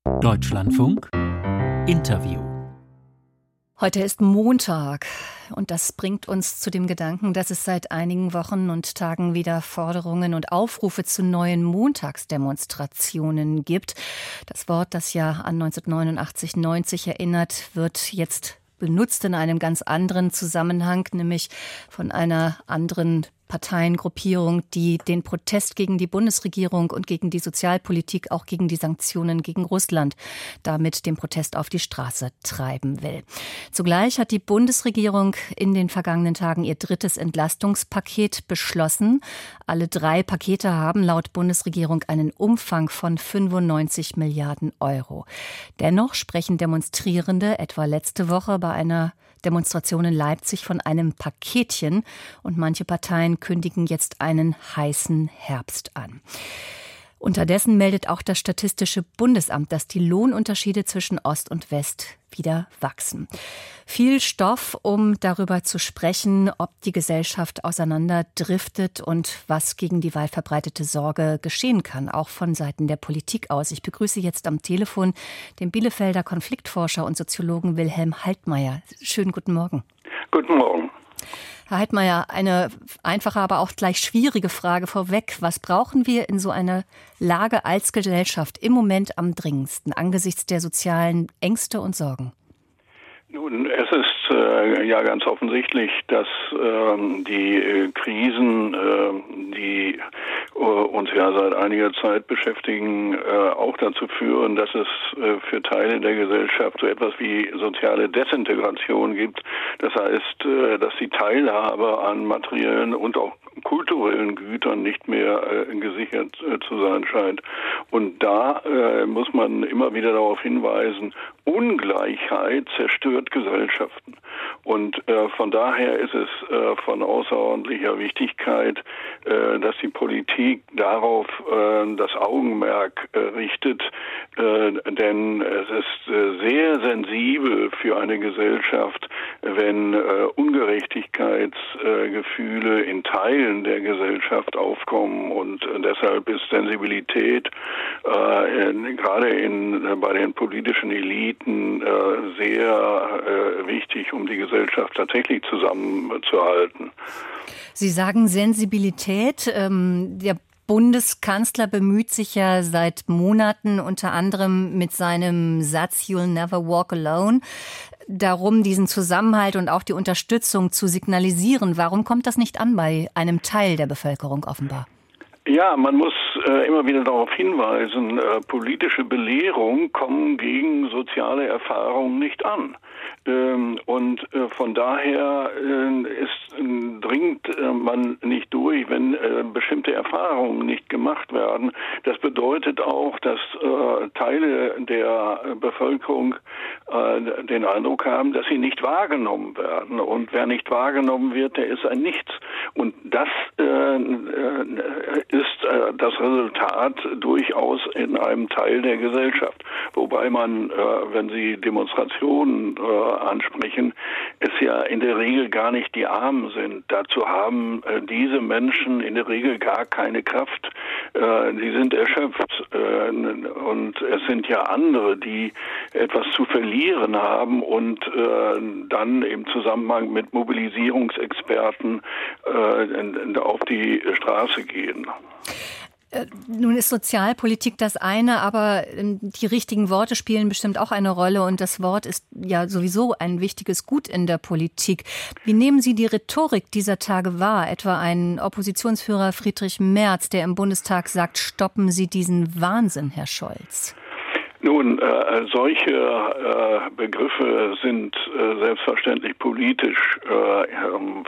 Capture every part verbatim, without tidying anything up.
Deutschlandfunk Interview. Heute ist Montag und das bringt uns zu dem Gedanken, dass es seit einigen Wochen und Tagen wieder Forderungen und Aufrufe zu neuen Montagsdemonstrationen gibt. Das Wort, das ja an neunzehnhundertneunundachtzig neunzig erinnert, wird jetzt benutzt in einem ganz anderen Zusammenhang, nämlich von einer anderen Parteiengruppierung, die den Protest gegen die Bundesregierung und gegen die Sozialpolitik, auch gegen die Sanktionen gegen Russland, damit den Protest auf die Straße treiben will. Zugleich hat die Bundesregierung in den vergangenen Tagen ihr drittes Entlastungspaket beschlossen. Alle drei Pakete haben laut Bundesregierung einen Umfang von fünfundneunzig Milliarden Euro. Dennoch sprechen Demonstrierende etwa letzte Woche bei einer Demonstration in Leipzig von einem Paketchen und manche Parteien kündigen jetzt einen heißen Herbst an. Unterdessen meldet auch das Statistische Bundesamt, dass die Lohnunterschiede zwischen Ost und West wieder wachsen. Viel Stoff, um darüber zu sprechen, ob die Gesellschaft auseinanderdriftet und was gegen die weit verbreitete Sorge geschehen kann, auch von Seiten der Politik aus. Ich begrüße jetzt am Telefon den Bielefelder Konfliktforscher und Soziologen Wilhelm Heidmayer. Schönen guten Morgen. Guten Morgen. Herr Heidmayer, eine einfache, aber auch gleich schwierige Frage vorweg. Was brauchen wir in so einer Lage als Gesellschaft im Moment am dringendsten angesichts der sozialen Ängste und Sorgen? Nun, es ist äh, ja ganz offensichtlich, dass ähm, die äh, Krisen, äh, die äh, uns ja seit einiger Zeit beschäftigen, äh, auch dazu führen, dass es äh, für Teile der Gesellschaft so etwas wie soziale Desintegration gibt. Das heißt, äh, dass die Teilhabe an materiellen und auch kulturellen Gütern nicht mehr äh, gesichert äh, zu sein scheint. Und da äh, muss man immer wieder darauf hinweisen, Ungleichheit zerstört Gesellschaften. Und äh, von daher ist es äh, von außerordentlicher Wichtigkeit, äh, dass die Politik darauf äh, das Augenmerk äh, richtet, äh, denn es ist äh, sehr sensibel für eine Gesellschaft, wenn äh, Ungerechtigkeitsgefühle äh, in Teilen der Gesellschaft aufkommen. Und äh, deshalb ist Sensibilität äh, in, gerade in, äh, bei den politischen Eliten äh, sehr äh, wichtig, um die Gesellschaft tatsächlich zusammenzuhalten. Sie sagen Sensibilität. Ähm, der Bundeskanzler bemüht sich ja seit Monaten unter anderem mit seinem Satz "You'll never walk alone" darum, diesen Zusammenhalt und auch die Unterstützung zu signalisieren. Warum kommt das nicht an bei einem Teil der Bevölkerung offenbar? Ja, man muss äh, immer wieder darauf hinweisen, äh, politische Belehrung kommen gegen soziale Erfahrungen nicht an. Ähm, und äh, von daher äh, ist, äh, dringt äh, man nicht durch, wenn äh, bestimmte Erfahrungen nicht gemacht werden. Das bedeutet auch, dass äh, Teile der Bevölkerung äh, den Eindruck haben, dass sie nicht wahrgenommen werden. Und wer nicht wahrgenommen wird, der ist ein Nichts. Und das äh, ist äh, das Resultat durchaus in einem Teil der Gesellschaft. Wobei man, äh, wenn Sie Demonstrationen äh, ansprechen, es ja in der Regel gar nicht die Armen sind. Dazu haben äh, diese Menschen in der Regel gar keine Kraft. Äh, die sind erschöpft. Äh, und es sind ja andere, die etwas zu verlieren haben und äh, dann im Zusammenhang mit Mobilisierungsexperten äh, auf die Straße gehen. Nun ist Sozialpolitik das eine, aber die richtigen Worte spielen bestimmt auch eine Rolle und das Wort ist ja sowieso ein wichtiges Gut in der Politik. Wie nehmen Sie die Rhetorik dieser Tage wahr? Etwa ein Oppositionsführer Friedrich Merz, der im Bundestag sagt, stoppen Sie diesen Wahnsinn, Herr Scholz. Nun, äh, solche äh, Begriffe sind äh, selbstverständlich politisch äh, äh,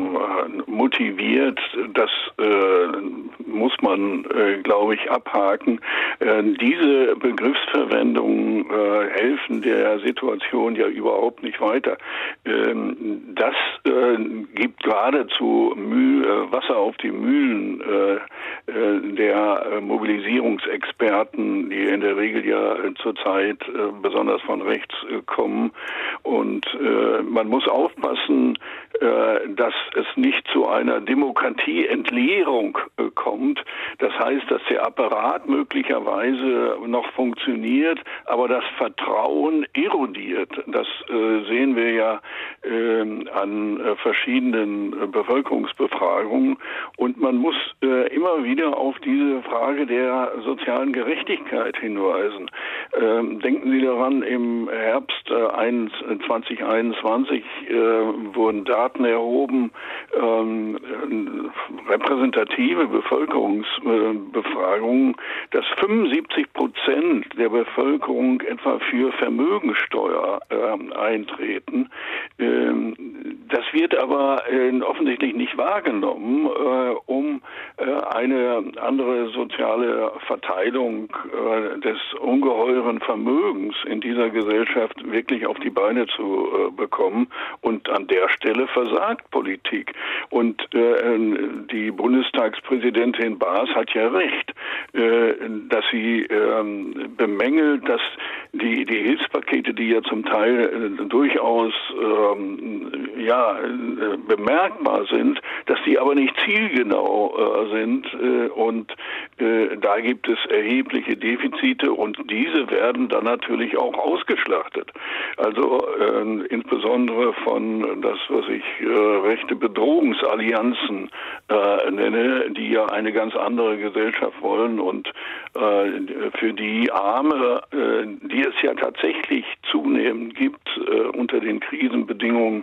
motiviert. Das äh, muss man, äh, glaube ich, abhaken. Äh, diese Begriffsverwendungen äh, helfen der Situation ja überhaupt nicht weiter. Ähm, das äh, gibt geradezu Mühe, äh, Wasser auf die Mühlen äh, äh, der äh, Mobilisierungsexperten, die in der Regel ja zurzeit äh, besonders von rechts äh, kommen. Und äh, man muss aufpassen, dass es nicht zu einer Demokratieentleerung kommt. Das heißt, dass der Apparat möglicherweise noch funktioniert, aber das Vertrauen erodiert. Das sehen wir ja an verschiedenen Bevölkerungsbefragungen. Und man muss immer wieder auf diese Frage der sozialen Gerechtigkeit hinweisen. Denken Sie daran, im Herbst zwanzig einundzwanzig wurden Daten erhoben, repräsentative Bevölkerungsbefragungen, dass fünfundsiebzig Prozent der Bevölkerung etwa für Vermögensteuer eintreten. Das wird aber offensichtlich nicht wahrgenommen, um eine andere soziale Verteilung des ungeheuren Vermögens in dieser Gesellschaft wirklich auf die Beine zu bekommen. Und an der Stelle versagt Politik. Und die Bundestagspräsidentin Baas hat ja recht, dass sie bemängelt, dass die, die Hilfspakete, die ja zum Teil durchaus ja, bemerkbar sind, dass die aber nicht zielgenau sind. Und da gibt es erhebliche Defizite und diese werden dann natürlich auch ausgeschlachtet. Also äh, insbesondere von das, was ich äh, rechte Bedrohungsallianzen äh, nenne, die ja eine ganz andere Gesellschaft wollen und äh, für die Arme, äh, die es ja tatsächlich zunehmend gibt äh, unter den Krisenbedingungen,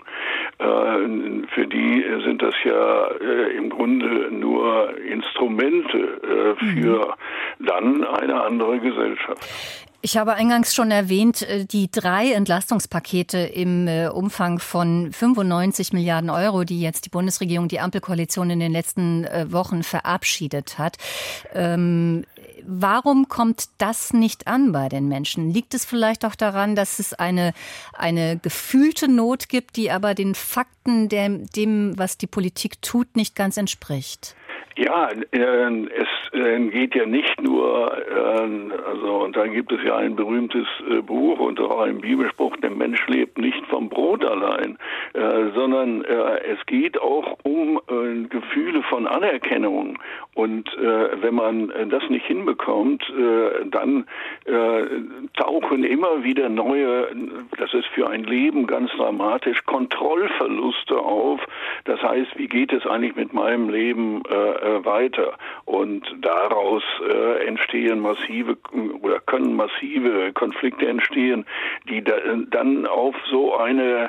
äh, für die sind das ja äh, im Grunde nur Instrumente äh, für mhm. dann eine andere Gesellschaft. Ich habe eingangs schon erwähnt, die drei Entlastungspakete im Umfang von fünfundneunzig Milliarden Euro, die jetzt die Bundesregierung, die Ampelkoalition in den letzten Wochen verabschiedet hat. Ähm, warum kommt das nicht an bei den Menschen? Liegt es vielleicht auch daran, dass es eine, eine gefühlte Not gibt, die aber den Fakten, dem, dem, was die Politik tut, nicht ganz entspricht? Ja, äh, es äh, geht ja nicht nur, äh, also und da gibt es ja ein berühmtes äh, Buch und auch einen Bibelspruch, der Mensch lebt nicht vom Brot allein, äh, sondern äh, es geht auch um äh, Gefühle von Anerkennung. Und äh, wenn man äh, das nicht hinbekommt, äh, dann äh, tauchen immer wieder neue, das ist für ein Leben ganz dramatisch, Kontrollverluste auf. Das heißt, wie geht es eigentlich mit meinem Leben äh, weiter? Und daraus äh, entstehen massive oder können massive Konflikte entstehen, die da, dann auf so eine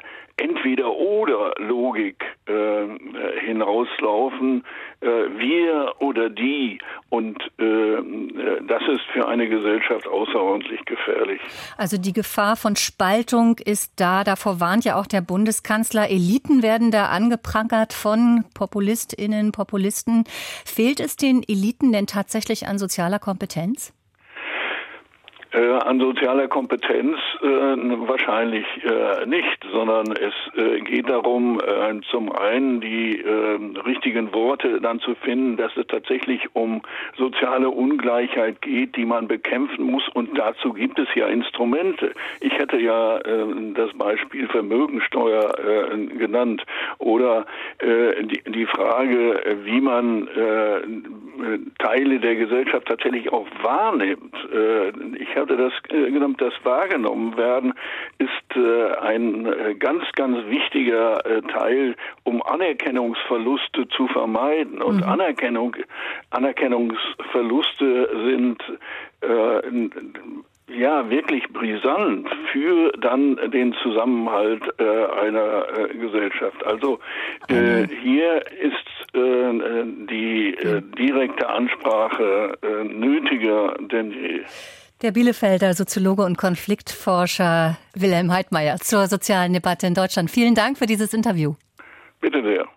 Entweder-oder-Logik äh, hinauslaufen, äh, wir oder die. Und äh, das ist für eine Gesellschaft außerordentlich gefährlich. Also die Gefahr von Spaltung ist da. Davor warnt ja auch der Bundeskanzler. Eliten werden da angeprangert von PopulistInnen, Populisten. Fehlt es den Eliten denn tatsächlich an sozialer Kompetenz? Äh, an sozialer Kompetenz äh, wahrscheinlich äh, nicht, sondern es äh, geht darum, äh, zum einen die äh, richtigen Worte dann zu finden, dass es tatsächlich um soziale Ungleichheit geht, die man bekämpfen muss, und dazu gibt es ja Instrumente. Ich hätte ja äh, das Beispiel Vermögensteuer äh, genannt oder äh, die, die Frage, wie man äh, Teile der Gesellschaft tatsächlich auch wahrnimmt. Äh, ich hatte das äh, genommen, das wahrgenommen werden, ist äh, ein äh, ganz, ganz wichtiger äh, Teil, um Anerkennungsverluste zu vermeiden. Und mhm. Anerkennung, Anerkennungsverluste sind äh, ja wirklich brisant für dann den Zusammenhalt äh, einer äh, Gesellschaft. Also äh, hier ist äh, die äh, direkte Ansprache äh, nötiger denn je. Der Bielefelder Soziologe und Konfliktforscher Wilhelm Heidmeier zur sozialen Debatte in Deutschland. Vielen Dank für dieses Interview. Bitte sehr.